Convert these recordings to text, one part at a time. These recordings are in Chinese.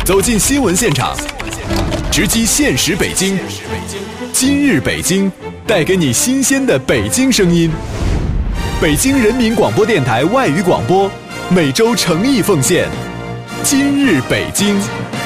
走进新闻现场，直击现实北京。今日北京，带给你新鲜的北京声音。北京人民广播电台外语广播，每周诚意奉献。今日北京。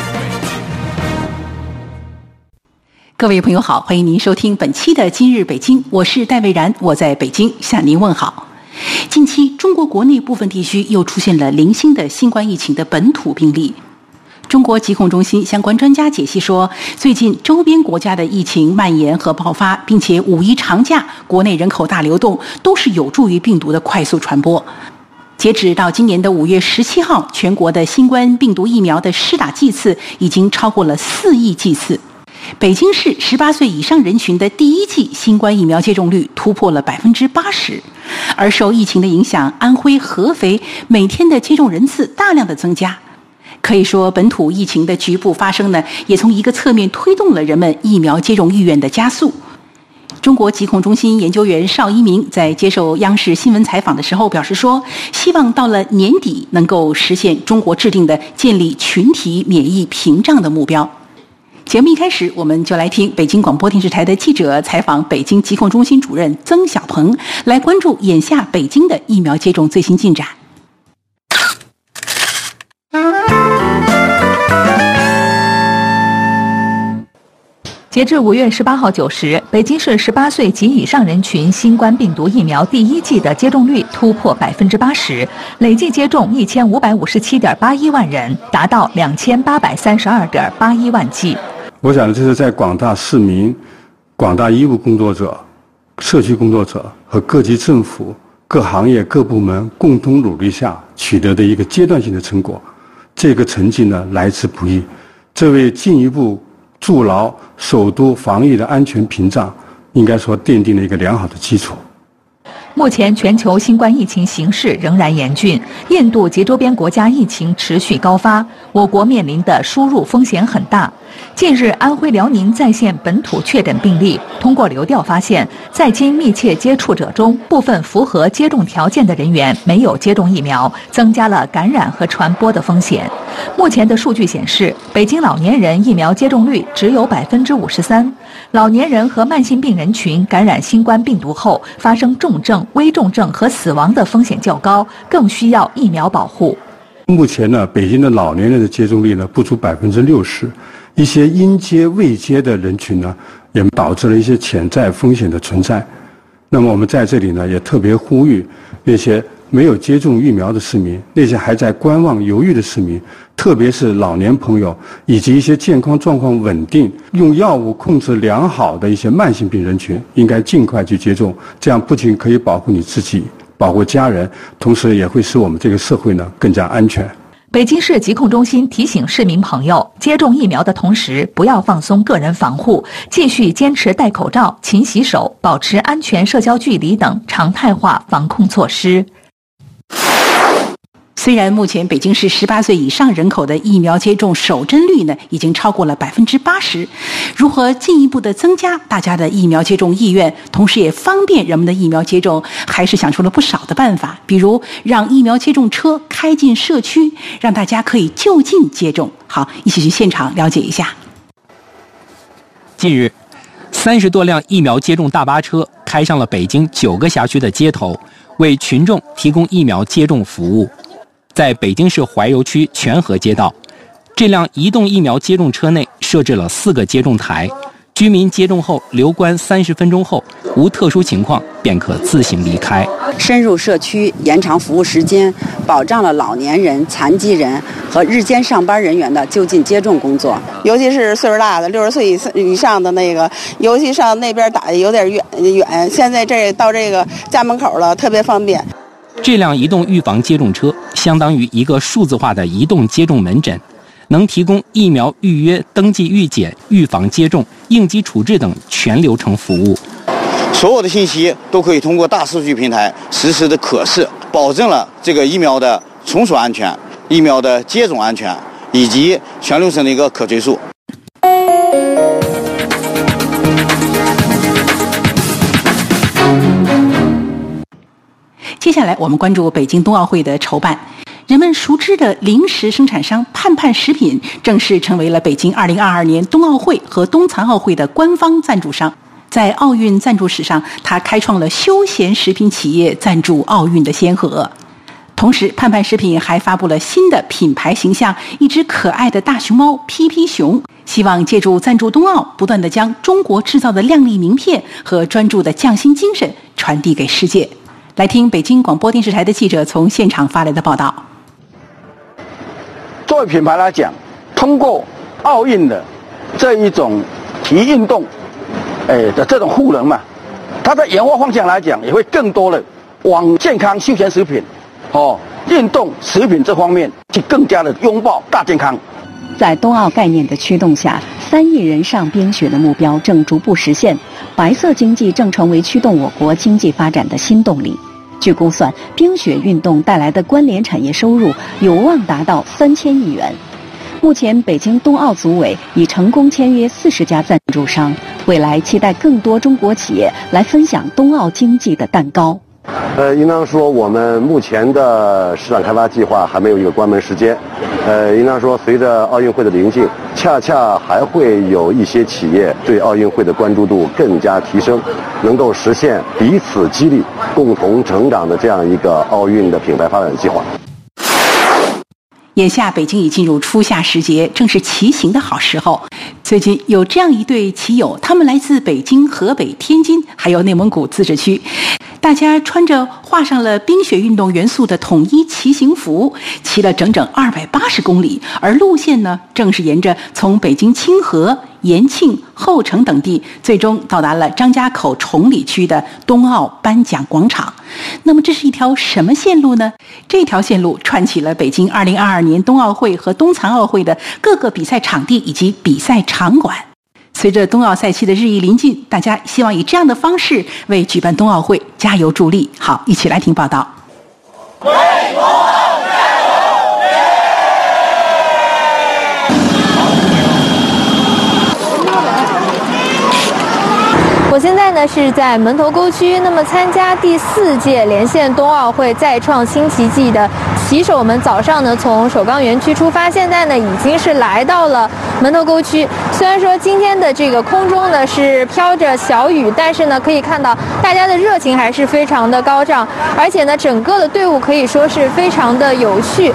各位朋友好，欢迎您收听本期的今日北京，我是戴蔚然，我在北京向您问好。近期中国国内部分地区又出现了零星的新冠疫情的本土病例。中国疾控中心相关专家解析说，最近周边国家的疫情蔓延和爆发，并且五一长假国内人口大流动，都是有助于病毒的快速传播。截止到今年的5月17号，全国的新冠病毒疫苗的施打剂次已经超过了4亿剂次。北京市18岁以上人群的第一剂新冠疫苗接种率突破了80%，而受疫情的影响，安徽、合肥每天的接种人次大量的增加。可以说，本土疫情的局部发生呢，也从一个侧面推动了人们疫苗接种意愿的加速。中国疾控中心研究员邵一鸣在接受央视新闻采访的时候表示说，希望到了年底能够实现中国制定的建立群体免疫屏障的目标。节目一开始，我们就来听北京广播电视台的记者采访北京疾控中心主任曾小鹏，来关注眼下北京的疫苗接种最新进展。 截至5月18号9时，北京市18岁及以上人群新冠病毒疫苗第一剂的接种率突破80%，累计接种1557.81万人，达到2832.81万剂。 我想这是在广大市民、广大医务工作者、社区工作者和各级政府、各行业各部门共同努力下取得的一个阶段性的成果。这个成绩呢，来之不易，这为进一步筑牢首都防疫的安全屏障，应该说奠定了一个良好的基础。 目前全球新冠疫情形势仍然严峻，印度及周边国家疫情持续高发，我国面临的输入风险很大。近日，安徽辽宁再现本土确诊病例，通过流调发现，在京密切接触者中，部分符合接种条件的人员没有接种疫苗，增加了感染和传播的风险。目前的数据显示，北京老年人疫苗接种率只有53%，老年人和慢性病人群感染新冠病毒后发生重症、危重症和死亡的风险较高，更需要疫苗保护。 目前呢，北京的老年人的接种率呢不足60%，一些应接未接的人群呢，也导致了一些潜在风险的存在。那么我们在这里呢，也特别呼吁那些没有接种疫苗的市民，那些还在观望犹豫的市民，特别是老年朋友以及一些健康状况稳定、用药物控制良好的一些慢性病人群，应该尽快去接种。这样不仅可以保护你自己，保护家人，同时也会使我们这个社会呢更加安全。 北京市疾控中心提醒市民朋友，接种疫苗的同时，不要放松个人防护，继续坚持戴口罩、勤洗手、保持安全社交距离等常态化防控措施。 虽然目前北京市18岁以上人口的疫苗接种首针率呢已经超过了80%，如何进一步的增加大家的疫苗接种意愿，同时也方便人们的疫苗接种，还是想出了不少的办法，比如让疫苗接种车开进社区，让大家可以就近接种。好，一起去现场了解一下。 近日，30多辆疫苗接种大巴车开上了北京9个辖区的街头，为群众提供疫苗接种服务。在北京市怀柔区全河街道，这辆移动疫苗接种车内设置了4个接种台，居民接种后留观30分钟后，无特殊情况便可自行离开。 深入社区，延长服务时间，保障了老年人、残疾人和日间上班人员的就近接种工作。 尤其是岁数大的60岁以上的那个，尤其上那边打的有点远，现在这到这个家门口了，特别方便。 这辆移动预防接种车相当于一个数字化的移动接种门诊，能提供疫苗预约、登记预检、预防接种、应急处置等全流程服务。 所有的信息都可以通过大数据平台实时的可视，保证了这个疫苗的存储安全、疫苗的接种安全以及全流程的一个可追溯。 接下来我们关注北京冬奥会的筹办。 人们熟知的零食生产商盼盼食品正式成为了北京2022年冬奥会和冬残奥会的官方赞助商。在奥运赞助史上，它开创了休闲食品企业赞助奥运的先河。同时，盼盼食品还发布了新的品牌形象，一只可爱的大熊猫皮皮熊，希望借助赞助冬奥，不断地将中国制造的亮丽名片和专注的匠心精神传递给世界。来听北京广播电视台的记者从现场发来的报道。 作为品牌来讲，通过奥运的这一种体育运动，的这种赋能嘛，它的研发方向来讲，也会更多的往健康休闲食品、运动食品这方面去更加的拥抱大健康。 在冬奥概念的驱动下，3亿人上冰雪的目标正逐步实现，白色经济正成为驱动我国经济发展的新动力。据估算，冰雪运动带来的关联产业收入有望达到3000亿元。目前，北京冬奥组委已成功签约40家赞助商，未来期待更多中国企业来分享冬奥经济的蛋糕。 应当说我们目前的市场开发计划还没有一个关门时间。应当说随着奥运会的临近，恰恰还会有一些企业对奥运会的关注度更加提升，能够实现彼此激励、共同成长的这样一个奥运的品牌发展计划。 眼下北京已进入初夏时节，正是骑行的好时候。最近有这样一对骑友，他们来自北京、河北、天津，还有内蒙古自治区。大家穿着画上了冰雪运动元素的统一骑行服，骑了整整280公里，而路线呢，正是沿着从北京清河、延庆、后城等地，最终到达了张家口崇礼区的冬奥颁奖广场。那么这是一条什么线路呢？这条线路串起了北京2022年冬奥会和冬残奥会的各个比赛场地以及比赛场馆。随着冬奥赛期的日益临近，大家希望以这样的方式为举办冬奥会加油助力。好，一起来听报道。为冬奥加油！ 我现在呢是在门头沟区，那么参加第4届连线冬奥会再创新奇迹的骑手们早上呢从首钢园区出发，现在呢已经是来到了门头沟区。虽然说今天的这个空中呢是飘着小雨，但是呢可以看到大家的热情还是非常的高涨，而且呢整个的队伍可以说是非常的有序。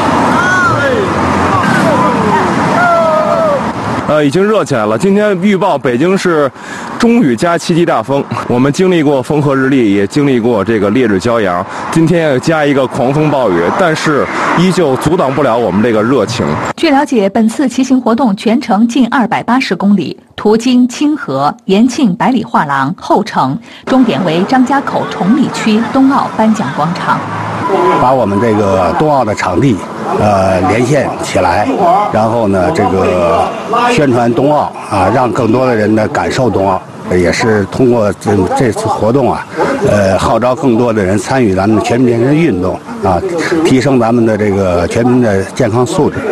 已经热起来了。今天预报北京是中雨加7级大风，我们经历过风和日丽，也经历过这个烈日骄阳，今天要加一个狂风暴雨，但是依旧阻挡不了我们这个热情。 据了解，本次骑行活动全程近280公里，途经清河、延庆百里画廊、后城，终点为张家口崇礼区冬奥颁奖广场。 把我们这个冬奥的场地连线起来，然后呢这个宣传冬奥啊，让更多的人呢感受冬奥，也是通过这次活动啊，号召更多的人参与咱们全民的运动啊，提升咱们的这个全民的健康素质。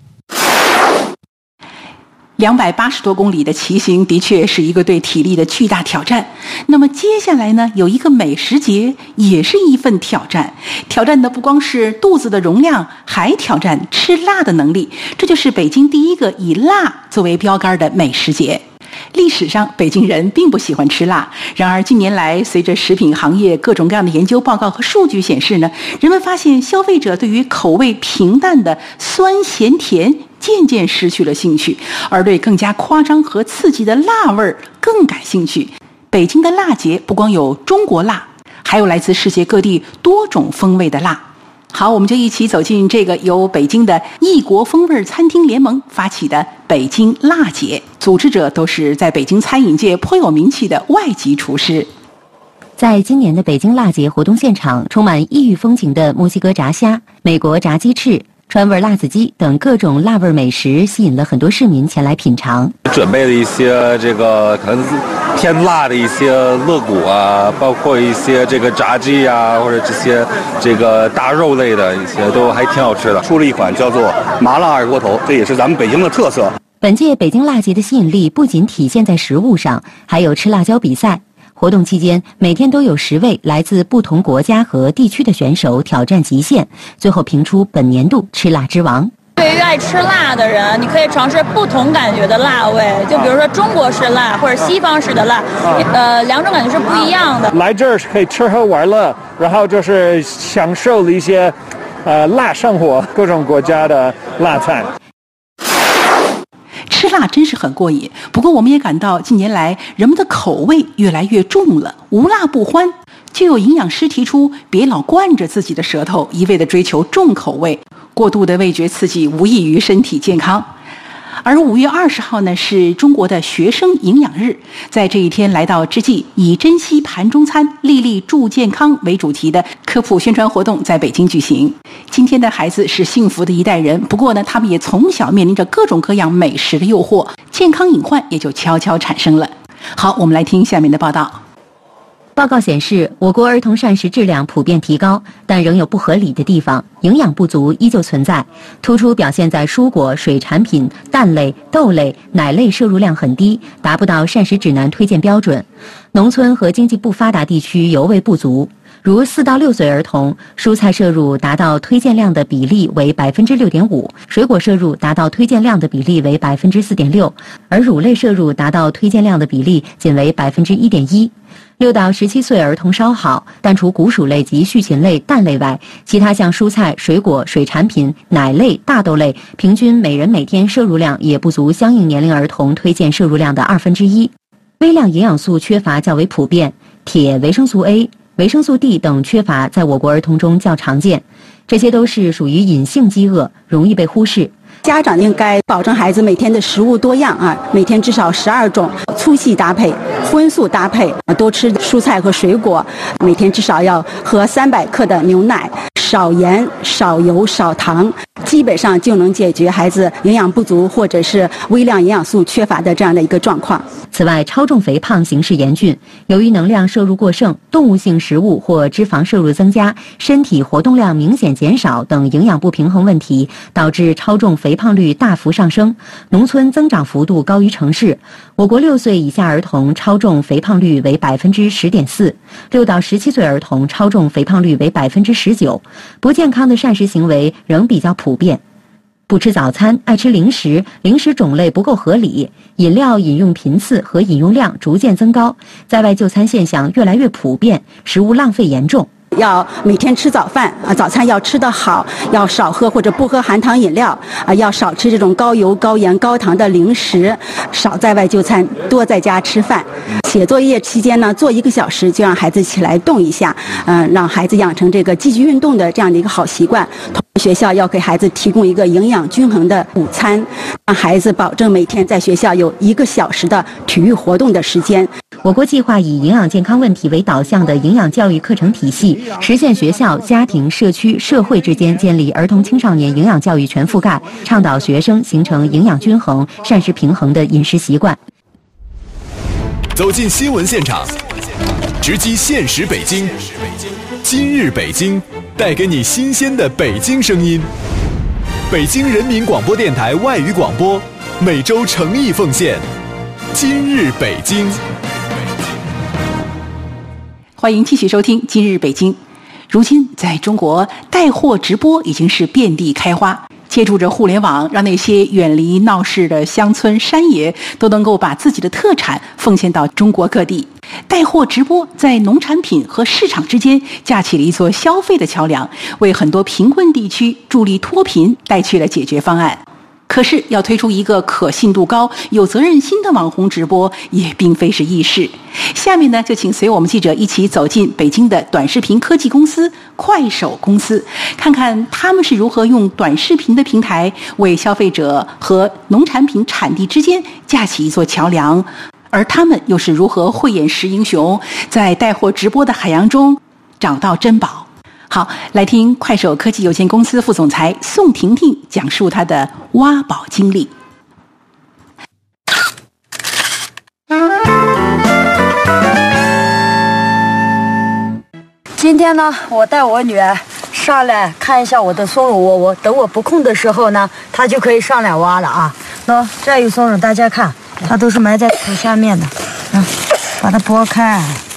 280多公里的骑行的确是一个对体力的巨大挑战。那么接下来呢，有一个美食节，也是一份挑战。挑战的不光是肚子的容量，还挑战吃辣的能力。这就是北京第一个以辣作为标杆的美食节。历史上，北京人并不喜欢吃辣。然而，近年来，随着食品行业各种各样的研究报告和数据显示呢，人们发现消费者对于口味平淡的酸咸甜渐渐失去了兴趣，而对更加夸张和刺激的辣味更感兴趣。北京的辣节不光有中国辣，还有来自世界各地多种风味的辣。好，我们就一起走进这个由北京的异国风味餐厅联盟发起的北京辣节，组织者都是在北京餐饮界颇有名气的外籍厨师。 在今年的北京辣节活动现场，充满异域风情的墨西哥炸虾、美国炸鸡翅、川味辣子鸡等各种辣味美食，吸引了很多市民前来品尝。 准备了一些这个可能偏辣的一些肋骨啊，包括一些这个炸鸡啊，或者这个大肉类的一些，都还挺好吃的。 出了一款叫做麻辣二锅头，这也是咱们北京的特色。 本届北京辣节的吸引力不仅体现在食物上，还有吃辣椒比赛。 活动期间，每天都有10位来自不同国家和地区的选手挑战极限，最后评出本年度吃辣之王。 对于爱吃辣的人，你可以尝试不同感觉的辣味，就比如说中国式辣或者西方式的辣，两种感觉是不一样的。 来这儿可以吃喝玩乐，然后就是享受了一些辣生活，各种国家的辣菜。 吃辣真是很过瘾，不过我们也感到近年来人们的口味越来越重了，无辣不欢。就有营养师提出，别老惯着自己的舌头，一味的追求重口味，过度的味觉刺激无益于身体健康。而5月20号呢，是中国的学生营养日，在这一天来到之际，以珍惜盘中餐，粒粒助健康为主题的科普宣传活动在北京举行。今天的孩子是幸福的一代人，不过呢，他们也从小面临着各种各样美食的诱惑，健康隐患也就悄悄产生了。好，我们来听下面的报道。 报告显示，我国儿童膳食质量普遍提高，但仍有不合理的地方，营养不足依旧存在，突出表现在蔬果、水产品、蛋类、豆类、奶类摄入量很低，达不到膳食指南推荐标准。农村和经济不发达地区尤为不足。如4到6岁儿童，蔬菜摄入达到推荐量的比例为 6.5%， 水果摄入达到推荐量的比例为 4.6%， 而乳类摄入达到推荐量的比例仅为 1.1%。6到17岁儿童稍好，但除谷薯类及畜禽类、蛋类外，其他像蔬菜、水果、水产品、奶类、大豆类，平均每人每天摄入量也不足相应年龄儿童推荐摄入量的1/2。微量营养素缺乏较为普遍，铁、维生素 A、维生素 D 等缺乏在我国儿童中较常见，这些都是属于隐性饥饿，容易被忽视。 家长应该保证孩子每天的食物多样每天至少12种，粗细搭配、荤素搭配，多吃蔬菜和水果，每天至少要喝300克的牛奶，少盐、少油、少糖，基本上就能解决孩子营养不足或者是微量营养素缺乏的这样的一个状况。 此外，超重肥胖形势严峻，由于能量摄入过剩、动物性食物或脂肪摄入增加、身体活动量明显减少等营养不平衡问题，导致超重肥胖率大幅上升，农村增长幅度高于城市。我国6岁以下儿童超重肥胖率为 10.4%， 6到17岁儿童超重肥胖率为 19%， 不健康的膳食行为仍比较普遍。不吃早餐，爱吃零食，零食种类不够合理，饮料饮用频次和饮用量逐渐增高，在外就餐现象越来越普遍，食物浪费严重。 要每天吃早饭早餐要吃得好，要少喝或者不喝含糖饮料要少吃这种高油、高盐、高糖的零食，少在外就餐，多在家吃饭。写作业期间呢，做1个小时就让孩子起来动一下，让孩子养成这个积极运动的这样的一个好习惯。学校要给孩子提供一个营养均衡的午餐，让孩子保证每天在学校有1个小时的体育活动的时间。 我国计划以营养健康问题为导向的营养教育课程体系，实现学校、家庭、社区、社会之间建立儿童青少年营养教育全覆盖，倡导学生形成营养均衡、膳食平衡的饮食习惯。 走进新闻现场，直击现实北京。今日北京，带给你新鲜的北京声音。北京人民广播电台外语广播，每周诚意奉献。今日北京。 欢迎继续收听今日北京。如今在中国，带货直播已经是遍地开花，借助着互联网，让那些远离闹市的乡村山野都能够把自己的特产奉献到中国各地。带货直播在农产品和市场之间架起了一座消费的桥梁，为很多贫困地区助力脱贫带去了解决方案。可是要推出一个可信度高、有责任心的网红直播也并非是易事。下面呢，就请随我们记者一起走进北京的短视频科技公司快手公司，看看他们是如何用短视频的平台为消费者和农产品产地之间架起一座桥梁，而他们又是如何慧眼识英雄，在带货直播的海洋中找到珍宝。好，来听快手科技有限公司副总裁宋婷婷讲述她的挖宝经历。 今天呢，我带我女儿上来看一下我的松茸窝，等我不空的时候呢，她就可以上来挖了啊。那这有松茸，大家看，它都是埋在土下面的，把它剥开，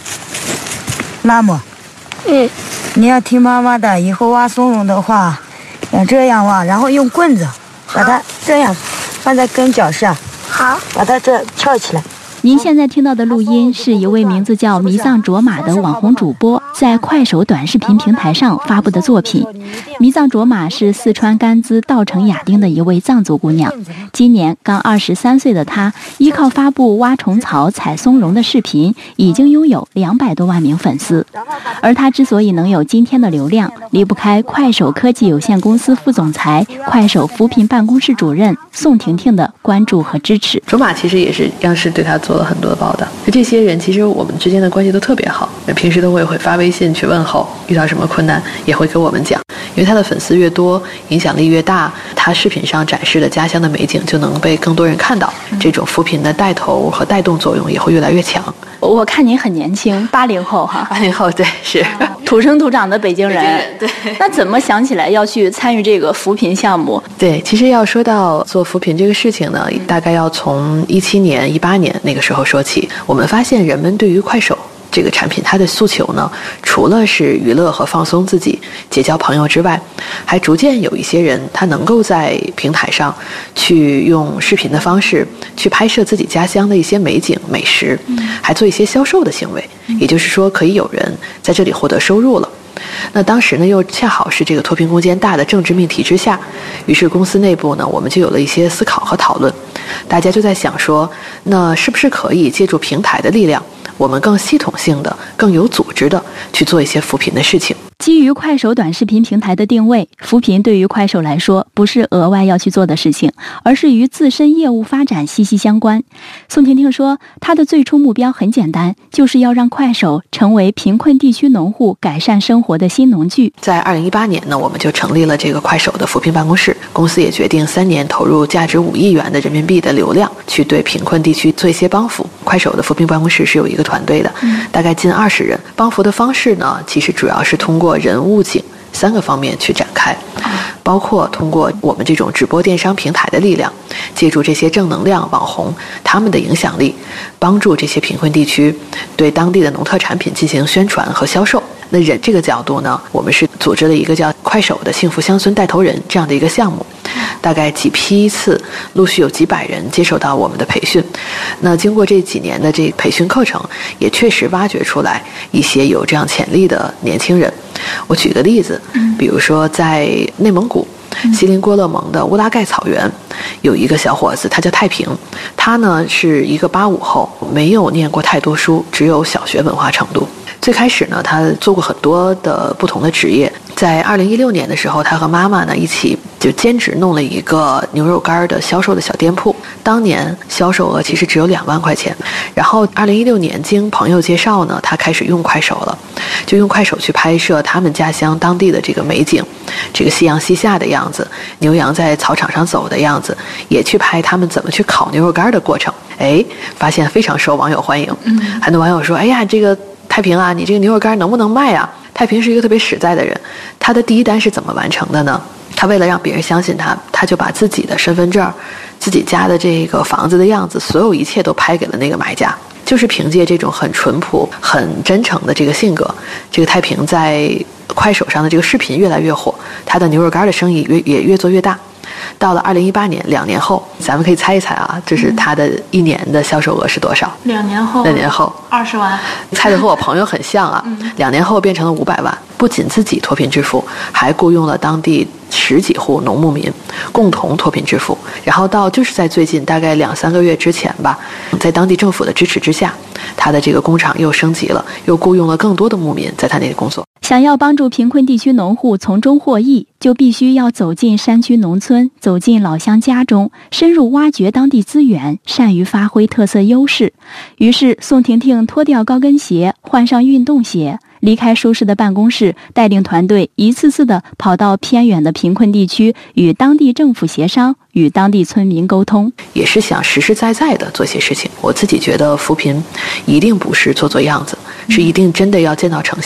那么，你要听妈妈的，以后挖松茸的话，要这样挖，然后用棍子把它这样放在根脚下，好，把它这翘起来。 您现在听到的录音是一位名字叫弥藏卓玛的网红主播在快手短视频平台上发布的作品。弥藏卓玛是四川甘孜稻城亚丁的一位藏族姑娘，今年刚23岁的她，依靠发布挖虫草、采松茸的视频，已经拥有200多万名粉丝。而她之所以能有今天的流量，离不开快手科技有限公司副总裁、快手扶贫办公室主任宋婷婷的关注和支持。 卓玛其实也是央视对她做了很多的报道，就这些人其实我们之间的关系都特别好，平时都会发微信去问候，遇到什么困难也会跟我们讲。因为他的粉丝越多，影响力越大，他视频上展示的家乡的美景就能被更多人看到，这种扶贫的带头和带动作用也会越来越强。 我看您很年轻，80后哈 ，80后对是土生土长的北京人，对。那怎么想起来要去参与这个扶贫项目？ 对，其实要说到做扶贫这个事情呢，大概要从17年、18年那个时候说起。我们发现人们对于快手这个产品，它的诉求呢，除了是娱乐和放松自己、结交朋友之外，还逐渐有一些人他能够在平台上去用视频的方式去拍摄自己家乡的一些美景、美食，还做一些销售的行为。也就是说，可以有人在这里获得收入了。那当时呢，又恰好是这个脱贫攻坚大的政治命题之下，于是公司内部呢，我们就有了一些思考和讨论。大家就在想说，那是不是可以借助平台的力量，我们更系统性的、更有组织的去做一些扶贫的事情。 基于快手短视频平台的定位，扶贫对于快手来说不是额外要去做的事情，而是与自身业务发展息息相关。宋婷婷说，她的最初目标很简单，就是要让快手成为贫困地区农户改善生活的新农具。 在2018年呢，我们就成立了这个快手的扶贫办公室，公司也决定3年投入价值5亿元的人民币的流量，去对贫困地区做一些帮扶。快手的扶贫办公室是有一个团队的，大概近20人。帮扶的方式呢，其实主要是通过人物景3个方面去展开，包括通过我们这种直播电商平台的力量，借助这些正能量网红他们的影响力，帮助这些贫困地区对当地的农特产品进行宣传和销售。那人这个角度呢，我们是组织了一个叫快手的幸福乡村带头人这样的一个项目，大概几批次，陆续有几百人接受到我们的培训。那经过这几年的这培训课程，也确实挖掘出来一些有这样潜力的年轻人。我举个例子，比如说在内蒙古锡林郭勒盟的乌拉盖草原，有一个小伙子，他叫太平，他呢是一个85后，没有念过太多书，只有小学文化程度。最开始呢，他做过很多的不同的职业。在2016年的时候，他和妈妈呢一起就兼职弄了一个牛肉干的销售的小店铺，当年销售额其实只有2万块钱。然后2016年经朋友介绍呢，他开始用快手了，就用快手去拍摄他们家乡当地的这个美景，这个夕阳西下的样子，牛羊在草场上走的样子，也去拍他们怎么去烤牛肉干的过程。发现非常受网友欢迎。很多网友说，哎呀，这个太平啊，你这个牛肉干能不能卖啊？太平是一个特别实在的人，他的第一单是怎么完成的呢？他为了让别人相信他，他就把自己的身份证、自己家的这个房子的样子，所有一切都拍给了那个买家。就是凭借这种很淳朴、很真诚的这个性格，这个太平在快手上的这个视频越来越火，他的牛肉干的生意也越做越大。到了2018年，2年后，咱们可以猜一猜啊，就是他的1年的销售额是多少 ？2年后 ，2年后 20万， 猜的和我朋友很像啊。2年后变成了500万，不仅自己脱贫致富，还雇佣了当地10几户农牧民，共同脱贫致富。然后到就是在最近大概2-3个月之前吧，在当地政府的支持之下，他的这个工厂又升级了，又雇佣了更多的牧民在他那里工作。 想要帮助贫困地区农户从中获益，就必须要走进山区农村，走进老乡家中，深入挖掘当地资源，善于发挥特色优势。于是宋婷婷脱掉高跟鞋，换上运动鞋，离开舒适的办公室，带领团队一次次的跑到偏远的贫困地区，与当地政府协商，与当地村民沟通， 也是想实实在在的做些事情。我自己觉得扶贫一定不是做做样子，是一定真的要见到成效。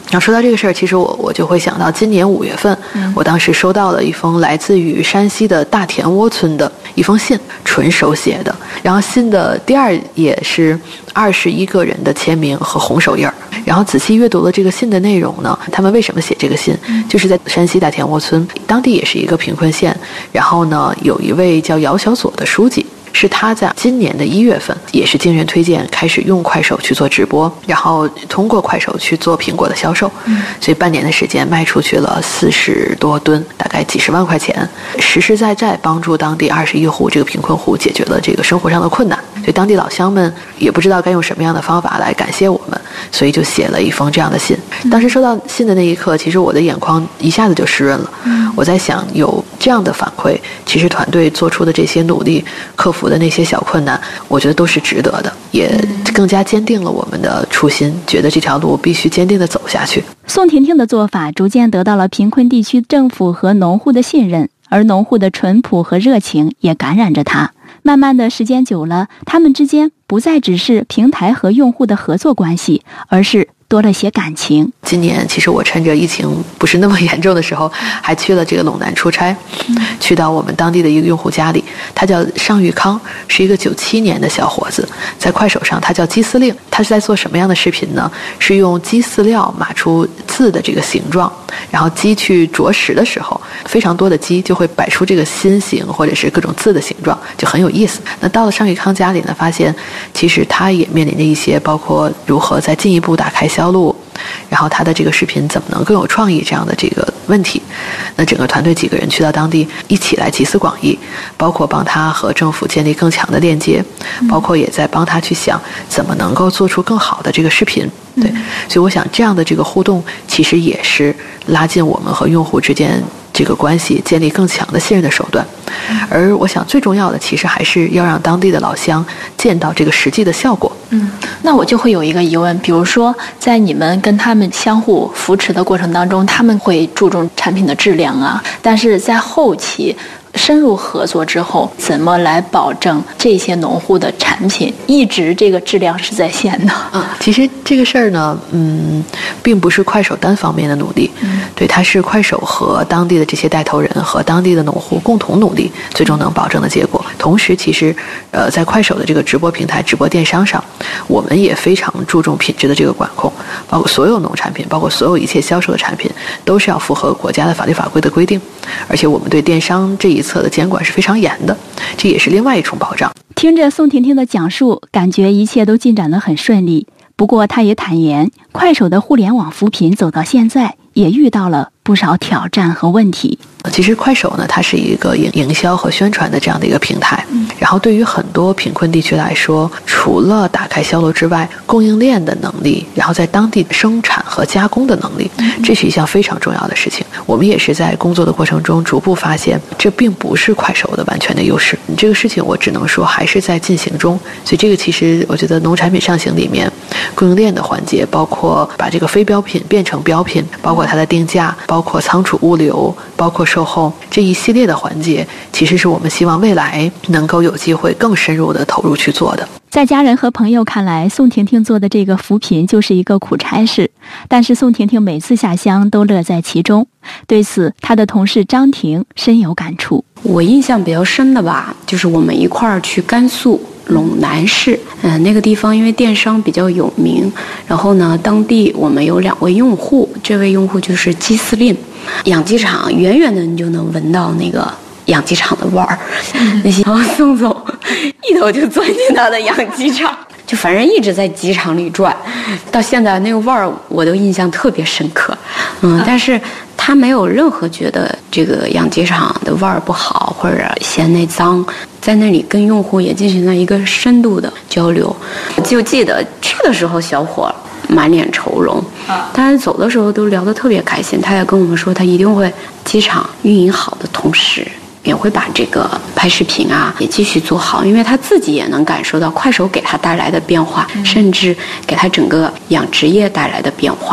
然后说到这个事儿，其实我就会想到今年5月份，我当时收到了一封来自于山西的大田窝村的一封信，纯手写的。然后信的第2页是21个人的签名和红手印儿。然后仔细阅读了这个信的内容呢，他们为什么写这个信？就是在山西大田窝村，当地也是一个贫困县。然后呢，有一位叫姚小左的书记。是他在今年的1月份，也是经人推荐开始用快手去做直播，然后通过快手去做苹果的销售，所以半年的时间卖出去了40多吨，大概几十万块钱，实实在在帮助当地21户这个贫困户解决了这个生活上的困难。所以当地老乡们也不知道该用什么样的方法来感谢我们，所以就写了一封这样的信。当时收到信的那一刻，其实我的眼眶一下子就湿润了。我在想，有这样的反馈，其实团队做出的这些努力，克服的那些小困难，我觉得都是值得的，也更加坚定了我们的初心，觉得这条路必须坚定地走下去。 宋婷婷的做法逐渐得到了贫困地区政府和农户的信任，而农户的淳朴和热情也感染着她。慢慢的时间久了，他们之间不再只是平台和用户的合作关系，而是多了些感情。 今年其实我趁着疫情不是那么严重的时候，还去了这个陇南出差，去到我们当地的一个用户家里，他叫尚玉康，是一个97年的小伙子，在快手上他叫鸡司令。他是在做什么样的视频呢？是用鸡饲料码出字的这个形状，然后鸡去啄食的时候，非常多的鸡就会摆出这个心形或者是各种字的形状，就很有意思。那到了尚玉康家里呢，发现其实他也面临着一些包括如何再进一步打开销路，然后他的这个视频怎么能更有创意这样的这个问题。那整个团队几个人去到当地，一起来集思广益，包括帮他和政府建立更强的链接，包括也在帮他去想怎么能够做出更好的这个视频。对，所以我想这样的这个互动，其实也是拉近我们和用户之间这个关系，建立更强的信任的手段。而我想最重要的，其实还是要让当地的老乡见到这个实际的效果。 那我就会有一个疑问，比如说在你们跟他们相互扶持的过程当中，他们会注重产品的质量啊，但是在后期深入合作之后，怎么来保证这些农户的产品一直这个质量是在线的？ 其实这个事儿呢，并不是快手单方面的努力，对，它是快手和当地的这些带头人和当地的农户共同努力，最终能保证的结果。同时，其实，在快手的这个直播平台、直播电商上，我们也非常注重品质的这个管控，包括所有农产品，包括所有一切销售的产品，都是要符合国家的法律法规的规定。而且，我们对电商这一侧的监管是非常严的，这也是另外一重保障。 听着宋婷婷的讲述，感觉一切都进展得很顺利。不过，她也坦言，快手的互联网扶贫走到现在，也遇到了不少挑战和问题。 其实快手呢，它是一个营销和宣传的这样的一个平台。然后对于很多贫困地区来说，除了打开销路之外，供应链的能力，然后在当地生产和加工的能力，这是一项非常重要的事情。我们也是在工作的过程中逐步发现，这并不是快手的完全的优势。这个事情我只能说还是在进行中。所以这个其实我觉得农产品上行里面，供应链的环节，包括把这个非标品变成标品，包括它的定价，包括仓储物流，包括售后这一系列的环节，其实是我们希望未来能够有机会更深入的投入去做的。 在家人和朋友看来，宋婷婷做的这个扶贫就是一个苦差事，但是宋婷婷每次下乡都乐在其中。对此，她的同事张婷深有感触。 我印象比较深的吧，就是我们一块儿去甘肃陇南市，那个地方因为电商比较有名，然后呢，当地我们有2位用户，这位用户就是鸡司令。养鸡场远远的你就能闻到那个养鸡场的味儿，那些宋总一头就钻进他的养鸡场，就反正一直在鸡场里转，到现在那个味儿我都印象特别深刻。但是他没有任何觉得这个养鸡场的味儿不好或者嫌那脏，在那里跟用户也进行了一个深度的交流。就记得去的时候小伙满脸愁容，但是走的时候都聊得特别开心。他也跟我们说，他一定会机场运营好的同时，也会把这个拍视频也继续做好，因为他自己也能感受到快手给他带来的变化，甚至给他整个养殖业带来的变化。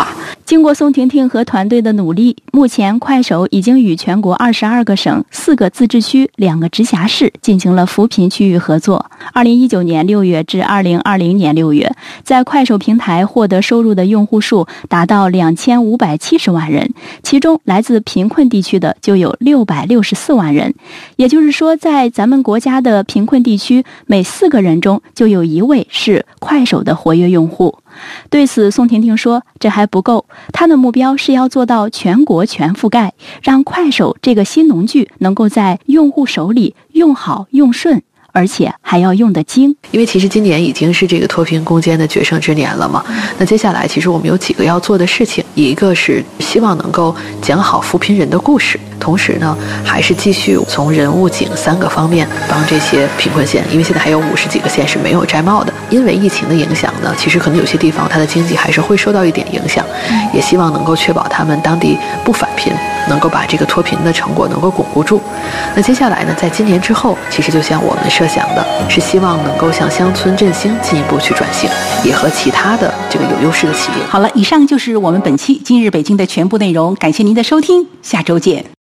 经过宋婷婷和团队的努力，目前快手已经与全国22个省、4个自治区、2个直辖市进行了扶贫区域合作。2019年6月至2020年6月，在快手平台获得收入的用户数达到2570万人，其中来自贫困地区的就有664万人。也就是说，在咱们国家的贫困地区，每4个人中就有1位是快手的活跃用户。对此，宋婷婷说，这还不够，她的目标是要做到全国全覆盖，让快手这个新农具能够在用户手里用好用顺，而且还要用得精。 因为其实今年已经是这个脱贫攻坚的决胜之年了嘛，那接下来其实我们有几个要做的事情，一个是希望能够讲好扶贫人的故事，同时呢还是继续从人物景3个方面帮这些贫困县，因为现在还有50几个县是没有摘帽的，因为疫情的影响呢，其实可能有些地方它的经济还是会受到一点影响，也希望能够确保他们当地不返贫，能够把这个脱贫的成果能够巩固住。那接下来呢，在今年之后，其实就像我们设想的，是希望能够向乡村振兴进一步去转型，也和其他的这个有优势的企业。 好了，以上就是我们本期今日北京的全部内容，感谢您的收听，下周见。